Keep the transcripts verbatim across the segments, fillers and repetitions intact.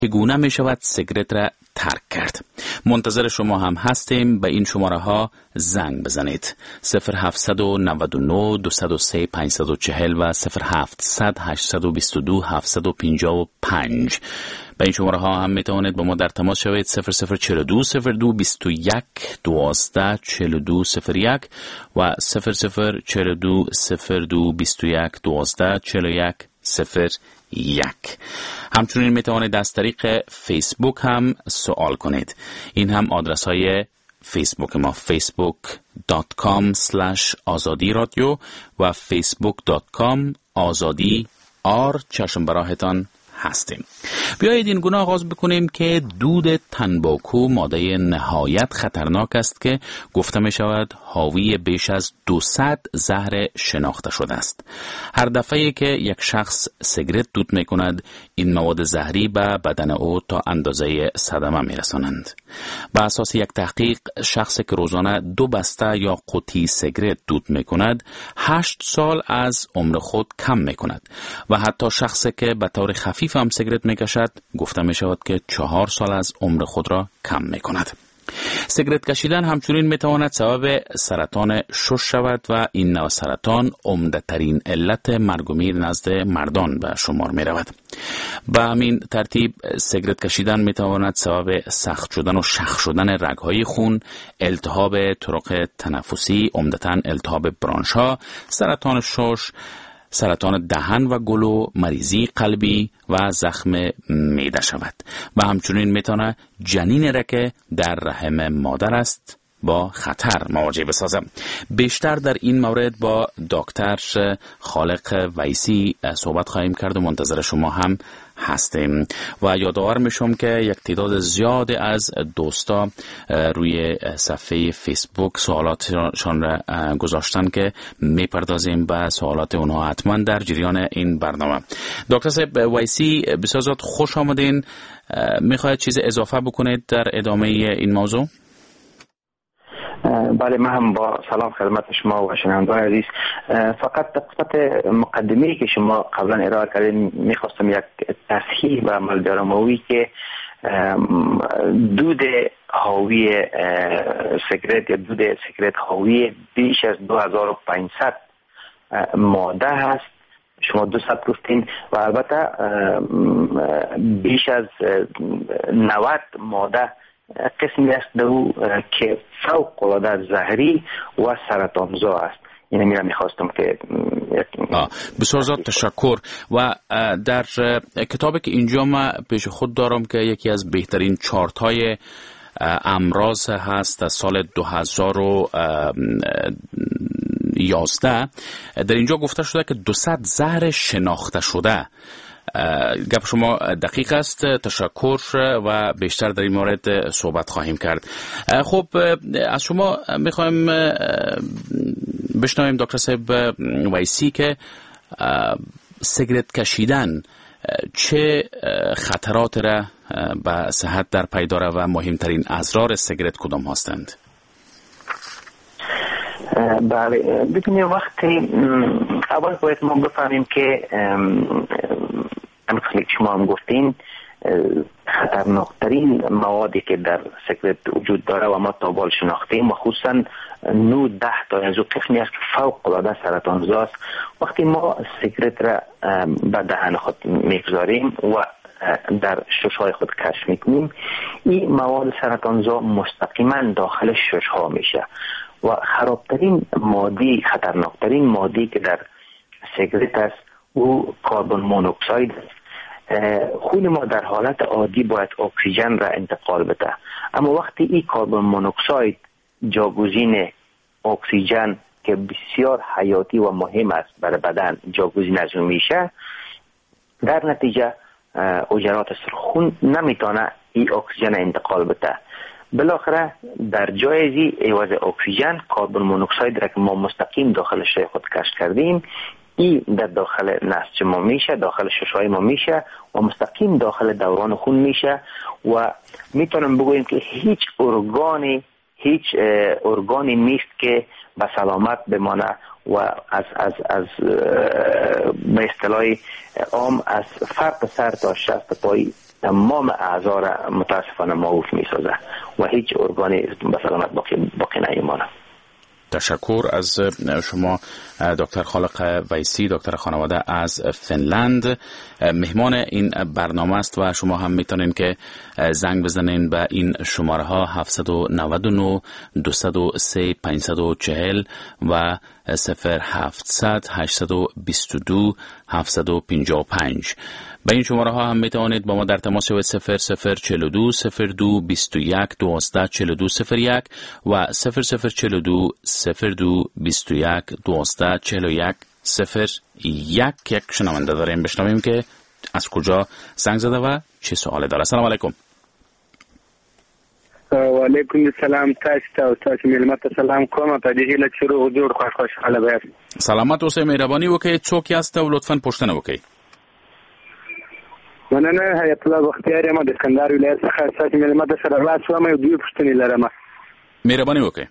چگونه می شود سیگرت را ترک کرد؟ منتظر شما هم هستیم. به این شماره ها زنگ بزنید: صفر هفت نه نه دو صفر سه پنج چهار صفر و صفر هفت صفر صفر هشت دو دو هفت پنج پنج. به این شماره ها هم می توانید با ما در تماس شوید: صفر صفر چهار دو صفر دو بیست و یک دوازده چهار دو صفر یک و صفر صفر چهار دو صفر دو بیست و یک دوازده چهار یک صفر یک. همچنین می توانید از طریق فیسبوک هم سوال کنید. این هم آدرس های فیسبوک ما: فیسبوک دات کام اسلش آزادی رادیو و فیسبوک دات کام آزادی آر. چشم براهتان هستیم. بیایید این گونه آغاز بکنیم که دود تنباکو ماده نهایت خطرناک است که گفته می شود حاوی بیش از دوصد زهر شناخته شده است. هر دفعه که یک شخص سیگرت دود می کند، این مواد زهری به بدن او تا اندازه صدمه می رسانند. به اساس یک تحقیق، شخصی که روزانه دو بسته یا قوطی سیگرت دود می کند، هشت سال از عمر خود کم می کند و حتی شخصی که به طور خفیف هم سیگرت می کشد، گفته می شود که چهار سال از عمر خود را کم می کند. سیگرت کشیدن همچنین می تواند سبب سرطان شش شود و این نوع سرطان عمده ترین علت مرگ و میر نزد مردان به شمار می رود. به همین ترتیب سیگرت کشیدن می تواند سبب سخت شدن و شخ شدن رگ‌های خون، التهاب طرق تنفسی، عمدتاً التهاب برانش ها، سرطان شش، سرطان دهن و گلو، مریضی قلبی و زخم معده شود و همچنین میتونه جنین را که در رحم مادر است با خطر مواجه بسازم. بیشتر در این مورد با دکتر خالق ویسی صحبت خواهیم کرد و منتظر شما هم هستیم. و یادآور میشم که یک تعداد زیاد از دوستا روی صفحه فیسبوک سوالاتشان را گذاشتن که میپردازیم به سوالات اونها حتما در جریان این برنامه. دکتر صاحب ویسی، بسیار زیاد خوش آمدین. میخواید چیز اضافه بکنید در ادامه این موضوع؟ بله، من هم با سلام خدمت شما و شنوندگان عزیز. فقط قسمت مقدمه‌ای که شما قبلا ارائه کردین میخواستم یک تصحیح و عمل درآموی که دود حاوی سیگرت یا دود سیگرت حاوی بیش از دو هزار و پانصد ماده هست. شما دو صد گفتین و البته بیش از نود ماده قسمی است دو که فوق العاده زهری و سرطانزا است. اینه میرم میخواستم که بسیار زیاد تشکر. و در کتابی که اینجا ما پیش خود دارم که یکی از بهترین چارت های امراض هست از سال دو هزار و یازده، در اینجا گفته شده که دوصد زهر شناخته شده. گپ شما دقیق است. تشکر و بیشتر در این مورد صحبت خواهیم کرد. خب از شما میخوایم بشنویم دکتر صاحب ویسی که سیگرت کشیدن چه خطرات را به صحت در پی داره و مهمترین اضرار سیگرت کدام هستند؟ بله، ببینید وقتی اول باید ما بفهمیم که همونطور که شما هم گفتین خطرناکترین موادی که در سیگرت وجود داره و ما تا بال شناختیم و خصوصا نو ده تا از او قسمی است که فوق العاده سرطانزا است. وقتی ما سیگرت را به دهن خود میگذاریم و در ششهای خود کشف میکنیم، این مواد سرطانزا مستقیما داخل ششها میشه و خرابترین ماده، خطرناکترین ماده که در سیگرت است او کربن مونوکساید است. خون ما در حالت عادی باید اکسیژن را انتقال بده، اما وقتی این کربن مونوکساید جاگزین اکسیژن که بسیار حیاتی و مهم است برای بدن جاگزین از اون میشه، در نتیجه حجرات سرخون نمیتونه این اکسیژن انتقال بده. بالاخره در جای ازی عوض اکسیژن کربن مونوکساید را که ما مستقیم داخل شش خود کشف کردیم، این در داخل نسج ما میشه، داخل ششهای ما میشه و مستقیم داخل دوران خون میشه و میتونم بگویم که هیچ ارگانی هیچ ارگانی نیست که به سلامت بمانه و از از از به اصطلاح عام از فرق سر تا شست پای تمام اعضا را متاسفانه معوف میسازه و هیچ ارگانی به سلامت باقی, باقی نمیمانه. تشکر از شما دکتر خالق ویسی، دکتر خانواده از فنلند. مهمان این برنامه است و شما هم میتونین که زنگ بزنین به این شماره ها هفت نه نه دو صفر سه پنج چهار صفر و صفر هفتصد هشتصد و بیست و دو هفتصد و پنجاه و پنج. به این شماره ها هم میتوانید با ما در تماس شوید. صفر صفر چهل و دو صفر دو بیست و یک دوازده چهل و دو صفر یک و صفر صفر چهل و دو صفر دو بیست و یک دوازده چهل و یک صفر یک. یک شنونده داریم، بشنویم که از کجا زنگ زده و چه سوالی داره. سلام علیکم. و علیکم السلام. تاسو تاسو ملمت سلام کوم په دې هیله چې روغ جوړ خوش خوشاله به. سلامت اوسئ، مهرباني وکړئ. څوک یاست او لطفاً پوښتنه وکړئ. مننه. حیات الله بختیار یم د اسکندر ولایت څخه. تاسو ملمت سره خلاص وم او دوی پوښتنې لرم. مهرباني وکړئ.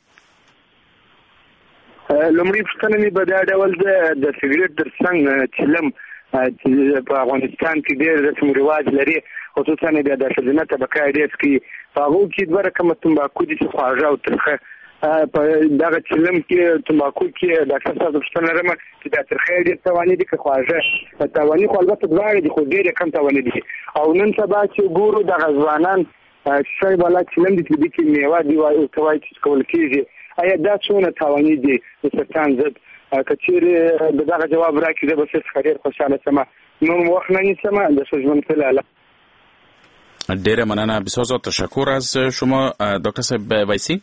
لومړی پوښتنه مې به دا ډول ده، د سګریټ ترڅنګ چلم چې په افغانستان کې ډېر رسم رواج لري، خصوصا بیا د ښځینه طبقه ډېر کې په هغو کې دوه رقمه تمباکو دي چې خواږه او ترخه. په دغه چلم کې تمباکو کې ډاکټر صاحب پوښتنه لرم چې دا ترخه ډېر تاواني دي که خواږه؟ تاواني خو البته دواړه دي خو ډېر کم تاواني دي. او نن سبا چې ګورو دغه ځوانان شی بالا چلم دي چې کې میوه دي وایي ورته وایي چې کول کېږي، آیا دا څونه تاواني دي د سرطان ضد؟ که چیرې د دغه جواب راکړي زه به څه ډېر خوشحاله شم. نور وخت نه نیسم. د ښه ژوند په لاله. ډیره مننه. بسیار زیاد تشکر از شما دکتر صاحب ویسی.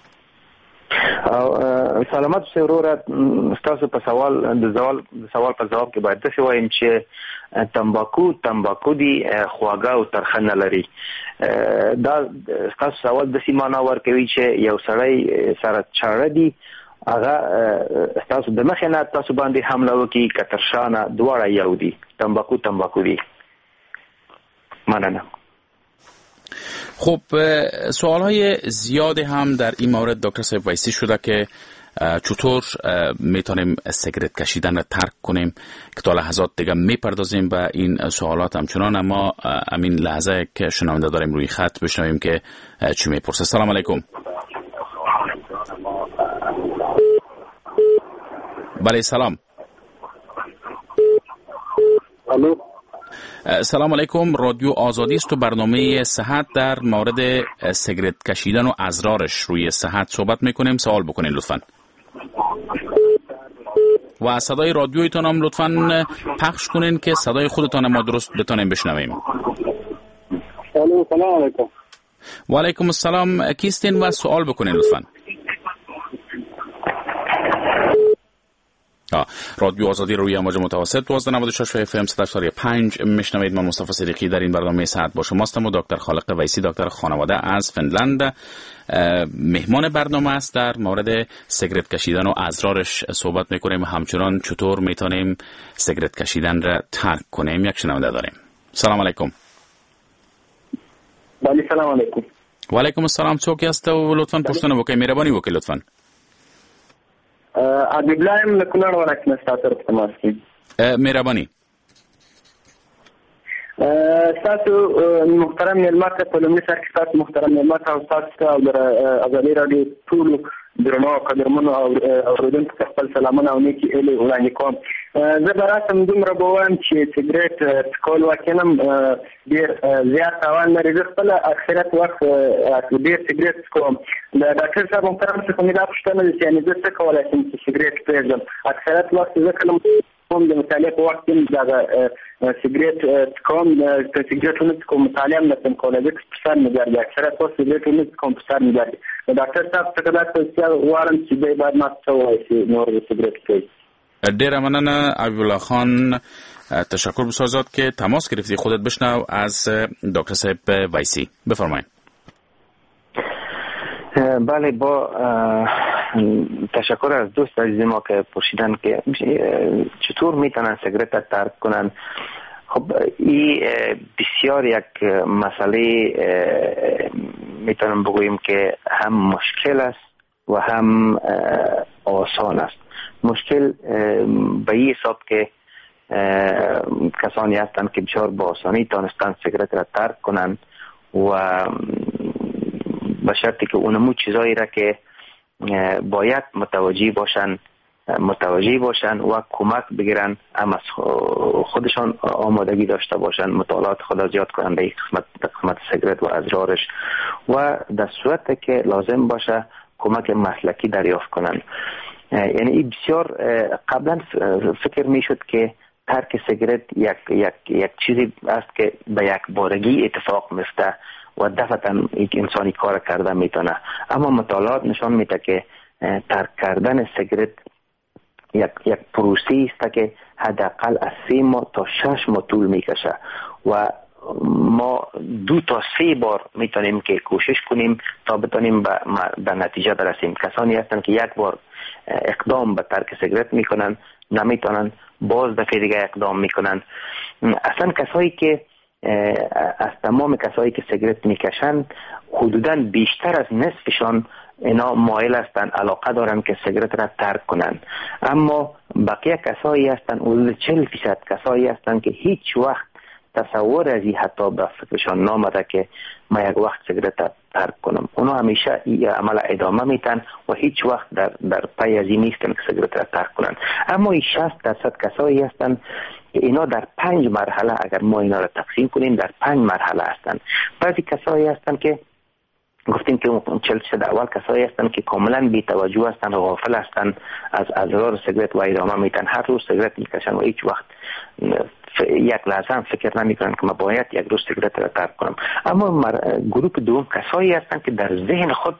سلامت اوسئ وروره. ستاسو په سوال د سوال د سوال په جواب کې باید داسې وایم چې تمباکو تمباکو دي خواږه او ترخه نه لري. دا ستاسو سوال داسې معنا ورکوي چې یو سړی سره چاړه دي، هغه ستاسو د مخې نه تاسو باندې حمله وکړي که تر شا نه، دواړه یو دي. تمباکو تمباکو دي. مننه. خب سوال های زیادی هم در این مورد دکتر صاحب ویسی شده که چطور میتونیم سیگارت کشیدن را ترک کنیم که تا لحظات دیگه میپردازیم به این سوالات همچنان. اما امین لحظه که شنونده داریم روی خط بشنویم که چی میپرسه. سلام علیکم. بله سلام. الو. سلام علیکم. رادیو آزادی است و برنامه صحت در مورد سیگارت کشیدن و اضرارش روی صحت صحبت میکنیم. سوال بکنین لطفاً. و صدای رادیویتون هم لطفاً پخش کنین که صدای خودتان ما درست بتونیم بشنویم. الو. سلام علیکم. و علیکم السلام. کیستین و سوال بکنین لطفاً. رادیو آزادی روی امواج متوسط دوازده نود و شش اف ام صد و هشتاد و پنج میشنوید. من مصطفی صدیقی در این برنامه صحت با شماستم و دکتر خالق ویسی، دکتر خانواده از فنلند، مهمان برنامه است. در مورد سیگارت کشیدن و اضرارش صحبت میکنیم، همچنان چطور میتونیم سیگارت کشیدن را ترک کنیم. یک شنونده داریم. سلام علیکم. بله سلام علیکم. و علیکم السلام. څوک یاست او لطفاً پوښتنه وکړئ. مهرباني وکړئ لطفاً. عبد الله ام لکنړ ورکه ستاسو په تماس کې. مهرباني. تاسو محترم ملمت په لومړي سر کې تاسو محترم ملمت او تاسو او د ازادي رادیو ټول درنو قدرمنو او اوریدونکو ته خپل سلامونه او نیکی اله وړاندې کوم. زه به راسم دومره به وایم چې سګریټ څکول واقعا ډېر زیات تاوان لري. زه خپل اکثریت وخت ډېر سګریټ څکوم. د ډاکټر صاحب محترم څخه مې دا پوښتنه ده چې یعنې زه څه کولی شم چې سګریټ پرېږدم. اکثریت وخت زه کله هم د مطالعې په وخت کې دغه سګریټ څکوم. که سګریټ ونه څکوم مطالعه هم نشم کولی ځکه په سر مې ګرځي. اکثریت وخت سګریټ ونه څکوم په سر مې ګرځي. د ډاکټر صاحب څخه دا توصیه غواړم چې دی باید ما څه ووایي چې نور د سګریټ پرېږدي. ډیره مننه عبدالله خان. تشکر بسیار زیاد که تماس گرفتی. خودت بشنو از دکتر صاحب ویسی. بفرمایید. بله، با تشکر از دوست عزیز ما که پرسیدن که چطور میتونن سیگارت را ترک کنن. خب این بسیار یک مسئله میتونم بگوییم که هم مشکل است و هم آسان است. مشکل به این حساب که کسانی هستند که بسیار با آسانی تانستن سیگرت را ترک کنند و به شرطی که اونمو چیزایی را که باید متوجه باشن متوجه باشن و کمک بگیرن، هم از خودشان آمادگی داشته باشن، مطالعات خود زیاد کنن به قسمت قسمت سیگرت و اضرارش و در صورت که لازم باشه کمک مسلکی دریافت کنن. یعنی این بسیار قبلا فکر میشد که ترک سیگرت یک یک یک چیزی است که به یک بارگی اتفاق میفته و دفعتا یک انسانی کار کرده میتونه، اما مطالعات نشان میده که ترک کردن سیگرت یک یک پروسه است که حداقل از سه ماه تا شش ماه طول میکشه و ما دو تا سه بار میتونیم که کوشش کنیم تا بتونیم به, به نتیجه برسیم. کسانی هستند که یک بار اقدام به ترک سیگرت میکنن نمیتونن باز دفعه دیگه اقدام میکنن. اصلا کسایی که از تمام کسایی که سیگرت میکشن حدوداً بیشتر از نصفشان اینا مایل هستن، علاقه دارن که سیگرت را ترک کنن، اما بقیه کسایی هستن، حدود چهل فیصد کسایی هستن که هیچ وقت تصور از این حتی به فکرشان نامده که ما یک وقت سیگرت ترک کنم. اونا همیشه این عمل ادامه میتن و هیچ وقت در در پی از این نیستن که سیگرت را ترک کنن. اما این شصت درصد کسایی هستن که اینا در پنج مرحله، اگر ما اینا را تقسیم کنیم در پنج مرحله هستن. بعضی کسایی هستن که گفتیم که چهل درصد اول کسایی هستن که کاملا بی توجه هستن و غافل هستن از اضرار سیگرت و ادامه میتن، هر روز سیگرت میکشن و هیچ وقت یک لحظه هم فکر نمی کنن که ما باید یک روز سیگرت را ترک کنم. اما گروه دوم کسایی هستن که در ذهن خود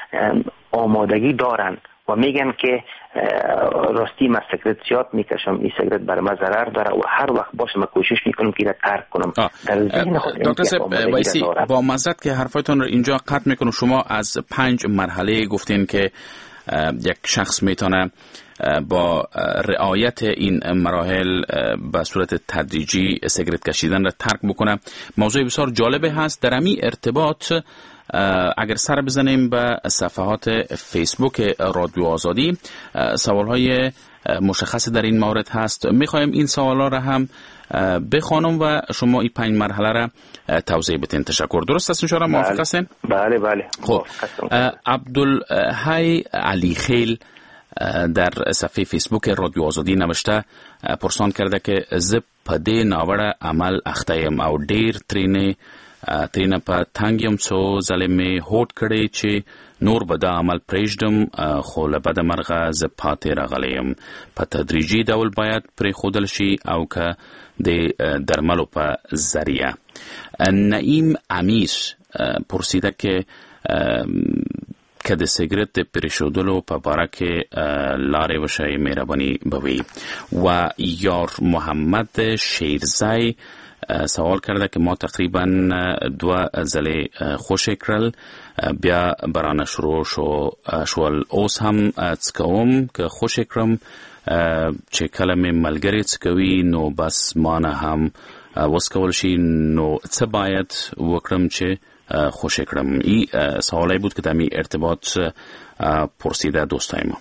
آمادگی دارن و میگن که راستی من سیگرت زیاد میکشم، این سیگرت بر من ضرر داره و هر وقت باشه من کوشش میکنم که را ترک کنم. در ذهن خود دکتر صاحب با معذرت که حرفایتون رو اینجا قطع میکنم، شما از پنج مرحله گفتین که یک شخص میتونه با رعایت این مراحل به صورت تدریجی سیگرت کشیدن را ترک بکنه. موضوع بسیار جالبه هست. در همین ارتباط اگر سر بزنیم به صفحات فیسبوک رادیو آزادی، سوالهای مشخص در این مورد هست. میخوایم این سوالا را هم بخوانم و شما این پنج مرحله را توضیح بدین. تشکر. درست است انشاءالله؟ موافق هستین؟ بله بله. خب عبدالحی علی خیل در صفحه فیسبوک رادیو آزادی نوشته، پرسان کرده که زه په دې ناوړه عمل اخته یم او ډیر ترینه ترینه په تنګ یم، څو ځلې مې هوډ کړی چې نور به دا عمل پرېږدم، خو له بده مرغه زه پاتې راغلی یم. په تدریجي ډول باید پرېښودل شي او که د درملو په ذریعه. نعیم امیر پرسیده که که د سیگرت د پرېښودلو په باره کې لارې وشئ مهرباني به وي. و یار محمد شیرزی سوال کرده که ما تقریبا دو ځلې خوشې کړل، بیا برانه شروع شو شول، اوس هم څکوم که خوشې کړم چې کله مې ملګری څکوي نو بس ما نه هم وڅکول شي، نو څه باید وکړم چې خوشی کردم؟ این سوالی بود که در می ارتباط پرسیده دوستای ما.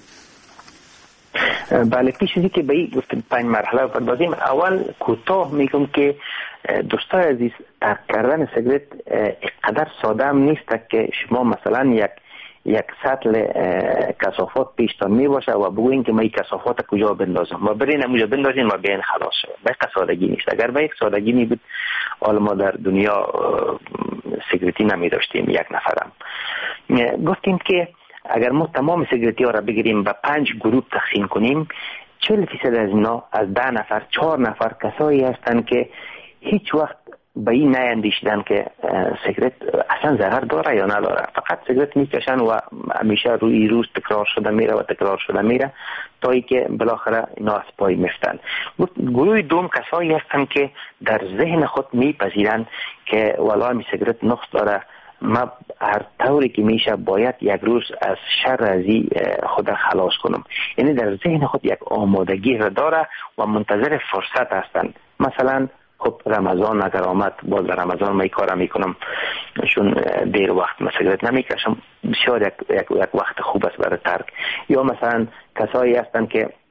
بله، پیش از که به این گفتیم پنج مرحله بپردازیم، اول کوتاه میگم که دوستای عزیز ترک کردن سیگرت اینقدر ساده هم نیست که شما مثلا یک یک سطل کثافات پیشتان می باشه و بگوین که ما این کثافات کجا بندازم و برین همونجا بندازین و بیاین خلاص شد. به سادگی نیست. اگر به یک سادگی می بود حالا ما در دنیا سیگرتی نمی داشتیم یک نفرم. گفتیم که اگر ما تمام سیگرتی ها را بگیریم و پنج گروه تقسیم کنیم، چهل فیصد از اینا از ده نفر چهار نفر کسایی هستند که هیچ وقت به این نیندیشیدن که سیگرت اصلا ضرر داره یا نداره، فقط سیگرت میکشن و همیشه روی روز تکرار شده میره و تکرار شده میره تا ای که بالاخره اینا از پای میفتن. گروه دوم کسایی هستن که در ذهن خود میپذیرن که والله می سیگرت نقص داره، ما هر طوری که میشه باید یک روز از شر ازی خود خلاص کنم. یعنی در ذهن خود یک آمادگی را داره و منتظر فرصت هستن. مثلا خب رمضان اگر آمد، باز در رمضان من کارا میکنم چون دیر وقت سیگرت نمیکشم، بسیار یک, یک, یک وقت خوب است برای ترک. یا مثلا کسایی هستن که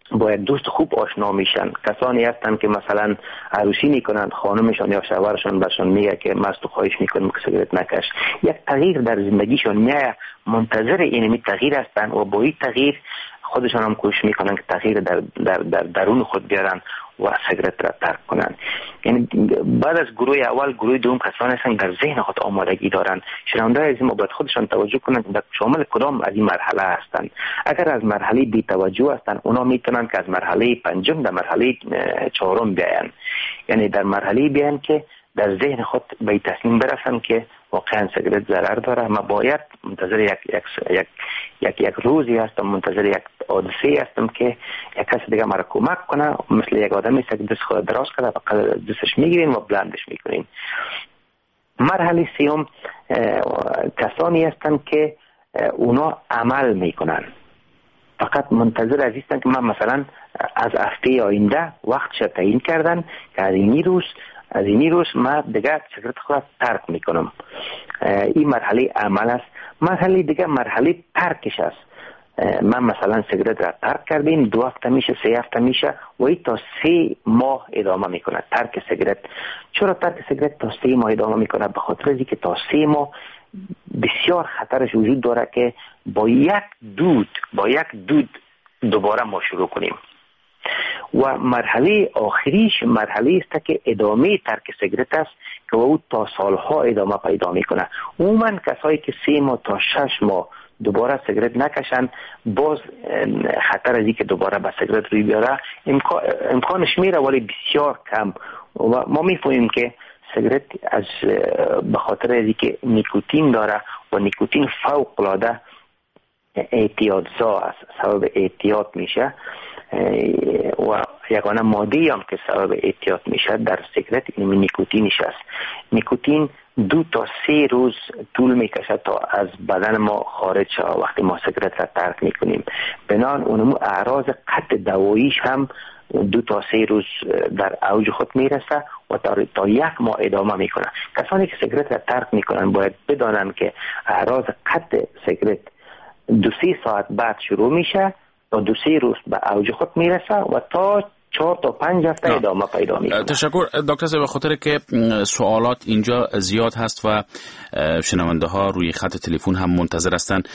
باید دوست خوب آشنا میشن. کسانی هستن که مثلا عروسی میکنن، خانمشان یا شوهرشان برشان میگه که مست و خواهش میکنم که سیگرت نکش، یک تغییر در زندگیشان میایه، منتظر اینمی تغییر هستن و با این تغییر خودشان هم کوشش میکنن که تغییر در, در, در درون خود بیارن و سیگرت را ترک کنن. یعنی بعد از گروه اول، گروه دوم کسانی هستن در ذهن خود آمادگی دارن. شنونده از این باید خودشان توجه کنن که شامل کدام از این مرحله هستن. اگر از مرحله بی توجه هستن، اونا میتونن که از مرحله پنجم در مرحله چهارم بیاین. یعنی در مرحله بیاین که در ذهن خود به تصمیم برسن که واقعا سیگرت ضرر داره. ما باید منتظر یک یک یک یک, یک روزی هستم، منتظر یک حادثه هستم که یک کس دیگه مرا کمک کنه، مثل یک آدمی است که دست خود دراز کرده و دستش میگیرین و بلندش میکنین. مرحله سیوم کسانی هستن که اونا عمل میکنن، فقط منتظر از هستن که من مثلا از هفته آینده وقتش تعیین کردن که از این روز از این روز من دیگه سیگرت خود ترک میکنم. این مرحله عمل است. مرحله دیگه مرحله ترکش است. من مثلا سیگرت را ترک کردیم، دو هفته میشه، سه هفته میشه و این تا سه ماه ادامه میکنه ترک سیگرت. چرا ترک سیگرت تا سه ماه ادامه میکنه؟ به خاطر اینکه تا سه ماه بسیار خطرش وجود داره که با یک دود با یک دود دوباره ما شروع کنیم. و مرحله آخریش مرحله است که ادامه ترک سیگرت است که او تا سالها ادامه پیدا میکنه. عموما کسایی که سه ماه تا شش ماه دوباره سیگرت نکشن، باز خطر از اینکه دوباره به سیگرت روی بیاره امکانش میره، ولی بسیار کم. و ما میفهمیم که سیگرت از به خاطر از اینکه نیکوتین داره و نیکوتین فوق العاده اعتیادزا است، سبب اعتیاد میشه و یگانه ماده هم که سبب اعتیاد میشه در سیگرت این نیکوتینش است. نیکوتین دو تا سه روز طول میکشه تا از بدن ما خارج شه وقتی ما سیگرت را ترک میکنیم. بنابراین اونمو اعراض قطع دواییش هم دو تا سه روز در اوج خود میرسه و تا یک ماه ادامه میکنه. کسانی که سیگرت را ترک میکنن باید بدانن که اعراض قطع سیگرت دو سه ساعت بعد شروع میشه تا دو سه روز به اوج خود میرسه و تا چهار تا پنج هفته ادامه پیدا میکنه. تشکر دکتر صاحب. به خاطر که سوالات اینجا زیاد هست و شنونده ها روی خط تلفن هم منتظر هستند،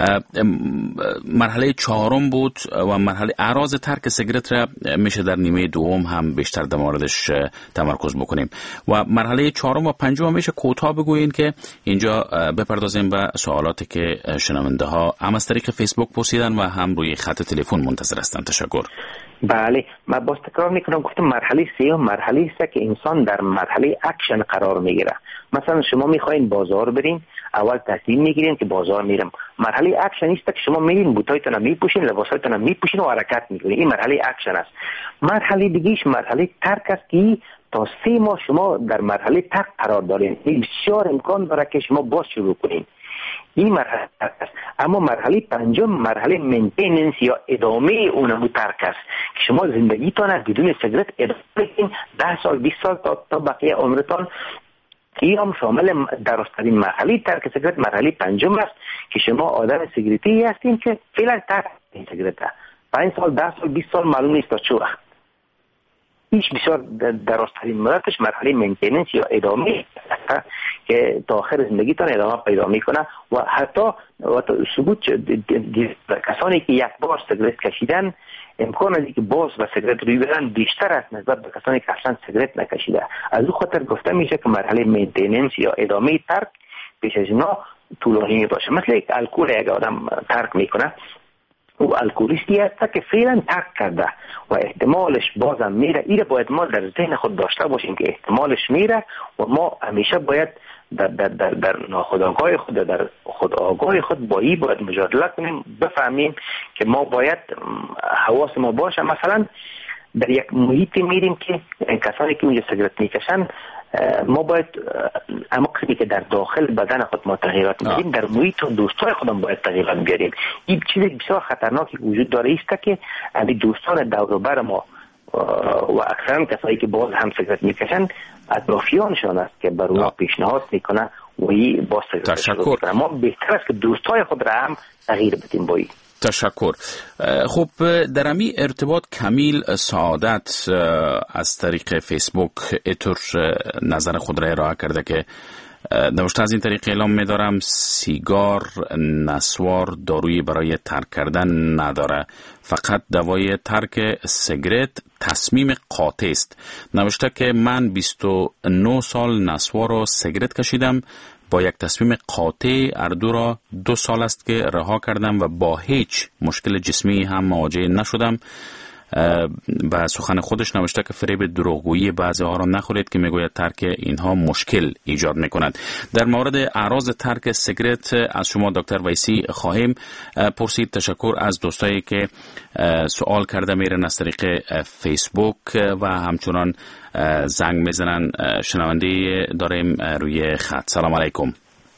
مرحله چهارم بود و مرحله اعراض ترک سیگرت را میشه در نیمه دوم هم بیشتر در موردش تمرکز بکنیم و مرحله چهارم و پنجم میشه کوتاه بگویین که اینجا بپردازیم به سوالاتی که شنونده ها هم از طریق فیسبوک پرسیدن و هم روی خط تلفن منتظر هستند. تشکر. بله، من باز تکرار میکنم، گفتم مرحله سیوم مرحله است که انسان در مرحله اکشن قرار میگیره. مثلا شما میخواین بازار برین، اول تصمیم میگیرین که بازار میرم. مرحله اکشن است که شما میرین، بوتایتون رو میپوشین، لباسایتون رو میپوشین و حرکت میکنین. این مرحله اکشن است. مرحله دیگهش مرحله ترک است که تا سه ماه شما در مرحله ترک قرار دارین. بسیار امکان داره که شما باز شروع کنین. این مرحله ترک است. اما مرحله پنجم مرحله مینتیننس یا ادامه اونمو ترک است که شما زندگیتان بدون سیگرت ادامه بدین ده سال بیست سال تا تا بقیه عمرتان. این هم شامل درست‌ترین مرحله ترک سیگرت مرحله پنجم است که شما آدم سیگرتی هستین که فعلا ترک سیگرت پنج سال ده سال بیست سال معلوم نیست تا چه وقت. هیچ بسیار درست‌ترین مدتش مرحله مینتیننس یا ادامه که تا آخر زندگیتان ادامه پیدا میکنه و حتی ثبوت کسانی که یک بار سیگرت کشیدن امکان از اینکه باز به سیگرت روی برن بیشتر است نسبت به کسانی که اصلا سیگرت نکشیده. از او خاطر گفته میشه که مرحله مینتیننس یا ادامه ترک پیش از اینا طولانی باشه. مثل یک الکل یک آدم ترک میکنه، او الکلیستی هست که فعلا ترک کرده و احتمالش بازم میره. اینه باید ما در ذهن خود داشته باشیم که احتمالش میره و ما همیشه باید در در در, در ناخودآگاه خود در خودآگاه خود با این باید مجادله کنیم، بفهمیم که ما باید حواس ما باشه. مثلا در یک محیطی میریم که کسانی که اونجا سیگرت میکشن، ما باید اما قسمی که در داخل بدن خود ما تغییرات میدیم در محیط و دوستای خودم باید تغییرات بیاریم. این چیز بسیار خطرناکی وجود داره است که اگه دوستان دور و بر ما و اکثرا کسایی که باز هم سیگرت میکشن اطرافیانشان است که بر اونها پیشنهاد میکنه و این باز سیگرت تشکر. ما بهتر است که دوستای خود را هم تغییر بدیم با این. تشکر. خب در امی ارتباط کمیل سعادت از طریق فیسبوک اتر نظر خود را ارائه کرده که نوشته از این طریق اعلام می‌دارم سیگار نسوار دارویی برای ترک کردن نداره، فقط دوای ترک سیگرت تصمیم قاطع است. نوشته که من بیست و نه سال نسوار و سیگرت کشیدم، با یک تصمیم قاطع اردو را دو سال است که رها کردم و با هیچ مشکل جسمی هم مواجه نشدم. و سخن خودش نوشته که فریب دروغگویی بعضی ها را نخورید که میگوید ترک اینها مشکل ایجاد میکند. در مورد اعراض ترک سیگرت از شما دکتر ویسی خواهیم پرسید. تشکر از دوستایی که سوال کرده میرن از طریق فیسبوک و همچنان زنگ میزنن. شنونده داریم روی خط. سلام علیکم.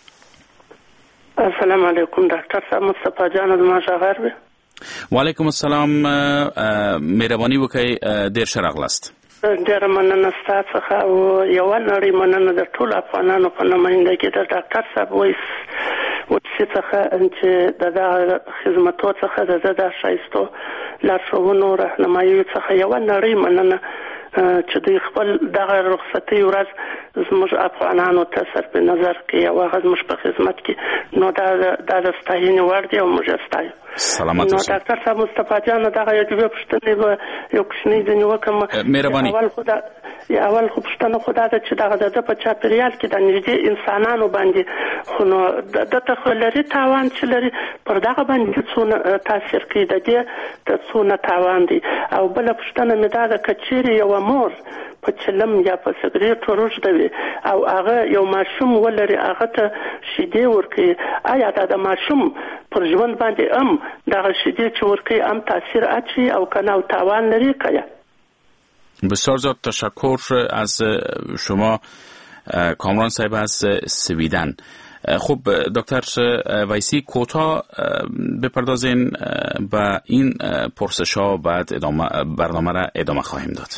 السلام علیکم دکتر صاحب، مصطفی جان از ماجاغر. و علیکم السلام. مهربانی وکړئ، ډیر ښه راغلاست. ډیره مننه ستاسو څخه او یوه نړۍ مننه د ټولو افغانانو په نمایندګۍ د ډاکټر صاحب ویس ویسي څخه چې د دغه خدمتو څخه د ده د ښایستو لارښوونو راهنماییو څخه یوه نړۍ مننه چې دوی خپل دغه رخصتي ورځ زموږ افغانانو ته صرف نظر کوي او هغه زموږ په خدمت کې، نو دا د ستاینې وړ دی او موږ یې ستایو. سلامت اوسئ. نو ډاکټر صاحب مصطفی جان دغه یو دوه پوښتنې به یو کوچنی ځینې وکړم. مهرباني. اول خو دا اول خو پوښتنه خو دا ده چې دغه د په چاپېریال کې د نږدې انسانانو باندې خو نو دته خو لري تاوان چې لري پر دغه باندې څونه تاثیر کوي، د دې د څونه تاوان دی. او بله پوښتنه مې دا ده که چیرې یوه مور په چلم یا په سګریټو روږده وي او هغه یو ماشوم ولري، هغه ته شیدې ورکوي، آیا دا د ماشوم پر ژوند باندې هم دغه شیدې چې ورکوي هم تاثیر اچوي او که نه او تاوان لري که یا؟ بسیار زیاد تشکر از شما کامران صاحب از سویدن. خب دکتر ویسی کوتاه بپردازین به این پرسش ها، بعد ادامه برنامه را ادامه خواهیم داد.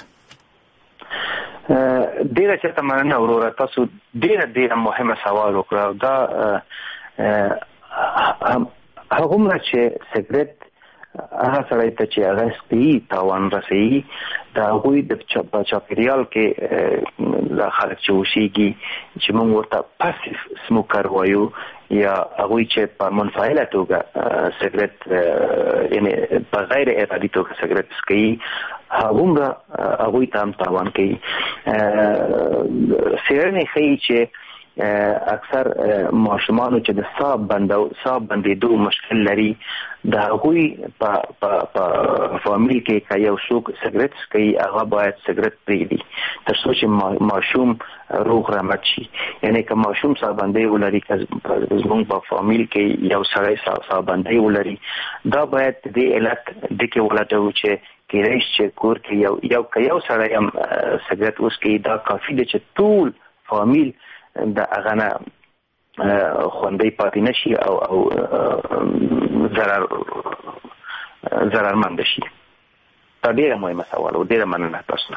ډیره چې مننه وروره، تاسو ډیره ډیره مهمه سوال وکړو. دا هغومره چې سیګریټ هغه سړی ته چې هغه سپي تاوان رسوي، د هغوی د چاپېریال کې د خلک چې اوسېږي چې موږ ورته پاسیف سموکر وایو، یا هغوی چې په منفعله توګه سیګریټ یعنې په غیر ارادي توګه سیګریټ څکوي، هغومره هغوی ته هم تاوان کوي. څېړنې ښیي چې اکثر ماشومانو چې د ساه بندو ساه بندېدو مشکل لري، د هغوی په فامیل کې که یو څوک سیګریټ څکوي، هغه باید سیګریټ پرېږدي تر څو چې ماشوم روغ رمټ شي. یعنې که ماشوم ساه بندۍ ولري، که زموږ په فامیل کې یو سړی ساه بندۍ ولري، دا باید د دې علت دې کې ولټوو چې کېدای شي چې کور کې یو یو که یو سړی هم سیګریټ وڅکوي، دا کافي دی چې ټول فامیل د هغه نه خوندی پاتې نشي او او ضرر ضررمند شي. دا ډیره مهمه سوال و. ډیره مننه تاسو.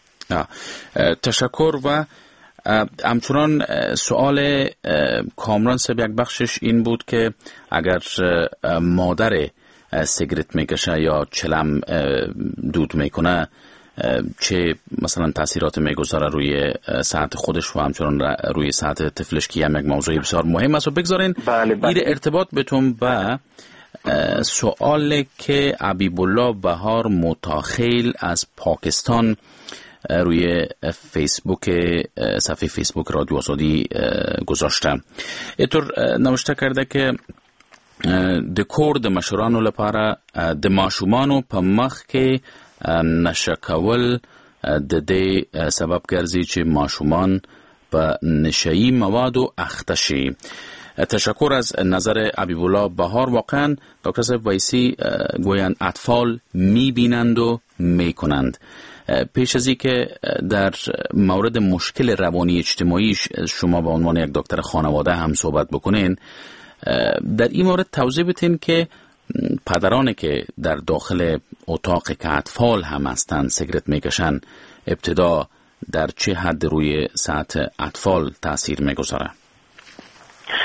تشکر. و همچنان سوال کامران صاحب یک بخشش این بود که اگر مادر سیگرت میکشه یا چلم دود میکنه چه مثلا تاثیرات میگذاره روی صحت خودش و همچنان روی صحت طفلش، که هم یک موضوع بسیار مهم است. و بگذارین بله بله. این ارتباط بتون به سوالی که حبیب الله بهار متاخیل از پاکستان روی فیسبوک صفحه فیسبوک رادیو آزادی گذاشته. اینطور نوشته کرده که د کور د مشرانو لپاره د ماشومانو په مخ کې نشه کول د دې سبب ګرځي چې ماشومان په نشه‌ای موادو اخته شي. تشکر از نظر حبیب الله بهار. واقعا دکتر صاحب ویسی گویند اطفال میبینند و میکنند. پیش از اینکه در مورد مشکل روانی اجتماعیش شما به عنوان یک دکتر خانواده هم صحبت بکنین، در این مورد توضیح بدین که پدرانی که در داخل اتاق که اطفال هم هستند سیگرت میکشن، ابتدا در چه حد روی صحت اطفال تاثیر میگذاره؟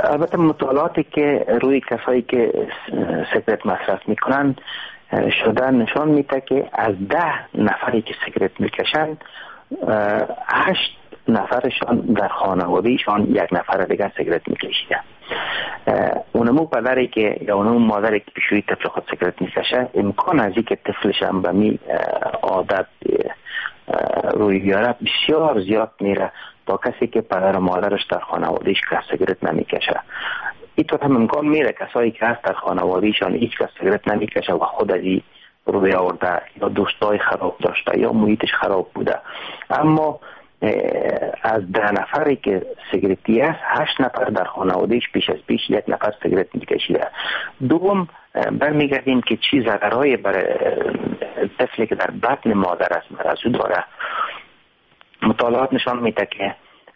البته مطالعاتی که روی کسایی که سیگرت مصرف میکنن شده نشان میده که از ده نفری که سیگرت میکشن هشت نفرشان در خانوادهشان یک نفر دیگر سیگرت میکشیده. اونمو پدری که یا اونمو مادری که پیشوی طفل خود سیگرت میکشه امکان از اینکه طفلش هم به می عادت روی بیاره بسیار زیاد میره با کسی که پدر و مادرش در خانوادهش کس سیگرت نمیکشه. اینطور هم امکان میره کسایی که هست در خانوادهشان هیچ کس سیگرت نمیکشه و خود از این روی آورده یا دوستای خراب داشته یا محیطش خراب بوده. اما از ده نفری که سیگرتی است هشت نفر در خانوادهش پیش از پیش یک نفر سیگرت میکشیده. دوم برمیگردیم که چی ضررهای برای طفلی که در بطن مادر است مرزو داره. مطالعات نشان میده که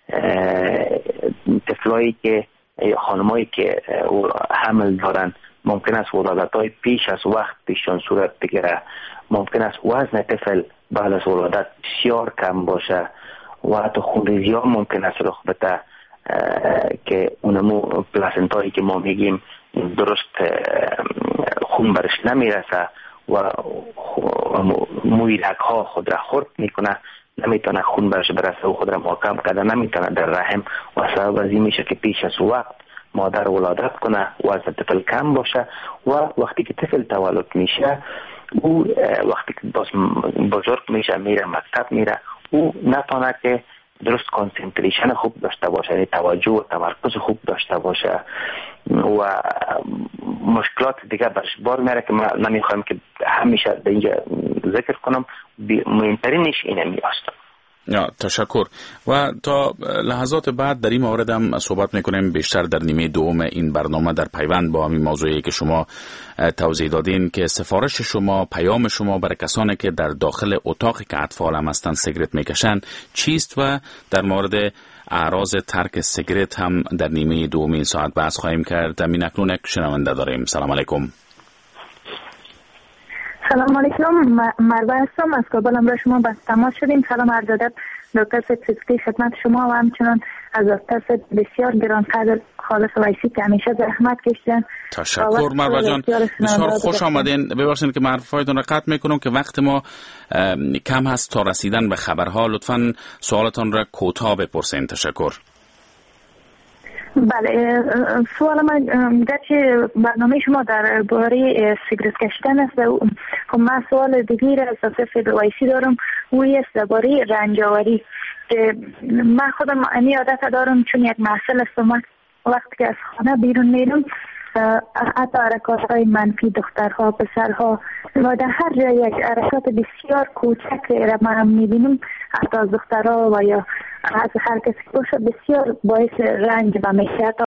طفلایی که یا خانمایی که حمل دارن ممکن است ولادت‌های پیش از وقت پیششان صورت بگیره. ممکن است وزن طفل بعد از ولادت بسیار کم باشه و حتی خونریزی ها ممکن است رخ بده که اونمو پلاسنتایی که ما میگیم درست خون برش نمیرسه و موی رگ ها خود را خرد میکنه، نمیتونه خون برش برسه و خود را محکم کرده نمیتونه در رحم و سبب از این میشه که پیش از وقت مادر ولادت کنه، وزن طفل کم باشه و وقتی که طفل تولد میشه او وقتی که باز بزرگ میشه میره مکتب میره او نتونه که درست کانسنتریشن خوب داشته باشه، یعنی توجه و تمرکز خوب داشته باشه و مشکلات دیگه برش بار میاره که من نمیخوایم که همیشه به اینجا ذکر کنم. مهمترینش اینه میاست. یا تشکر. و تا لحظات بعد در این مورد هم صحبت میکنیم بیشتر در نیمه دوم این برنامه در پیوند با همین موضوعی که شما توضیح دادین که سفارش شما، پیام شما برای کسانی که در داخل اتاقی که اطفال هم هستن سیگرت میکشن چیست و در مورد اعراض ترک سیگرت هم در نیمه دوم این ساعت بحث خواهیم کرد. همین اکنون یک شنونده داریم. سلام علیکم. سلام علیکم، مربع هستم از کابل. امروز شما با تماس شدیم. سلام عرض ادب دکتر فیزیکی خدمت شما و همچنان از دکتر بسیار گرانقدر خالص ویسی که همیشه زحمت کشیدن. تشکر مربع جان، بسیار خوش آمدین. ببخشید که حرفایتون را قطع میکنم که وقت ما کم هست تا رسیدن به خبرها. لطفاً سوالتان را کوتاه بپرسین. تشکر. بله، سوال من گرچه برنامه شما در باره سیگرت کشیدن است، خب من سوال دیگه را از دکتر ویسی دارم. وی است درباره رنجاوری. من خودم این عادت دارم چون یک محصل هستم، وقتی که از خانه بیرون میرم حتی حرکات های منفی دخترها پسرها و در هر جای یک حرکات بسیار کوچک را من میبینم، حتی از دخترها و یا از هر کسی باشه بسیار باعث رنج و میشه.